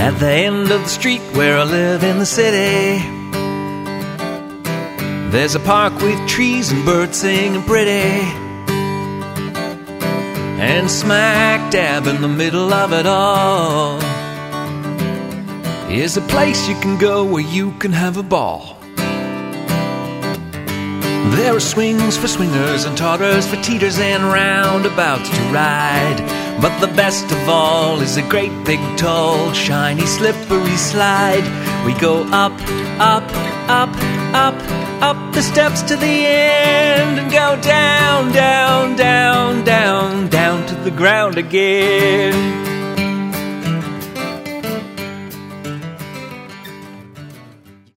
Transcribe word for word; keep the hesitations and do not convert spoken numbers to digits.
At the end of the street where I live in the city, there's a park with trees and birds singing pretty. And smack dab in the middle of it all is a place you can go where you can have a ball. There are swings for swingers and totters for teeters and roundabouts to ride. But the best of all is a great big tall shiny slippery slide. We go up, up, up, up, up the steps to the end and go down, down, down, down, down to the ground again.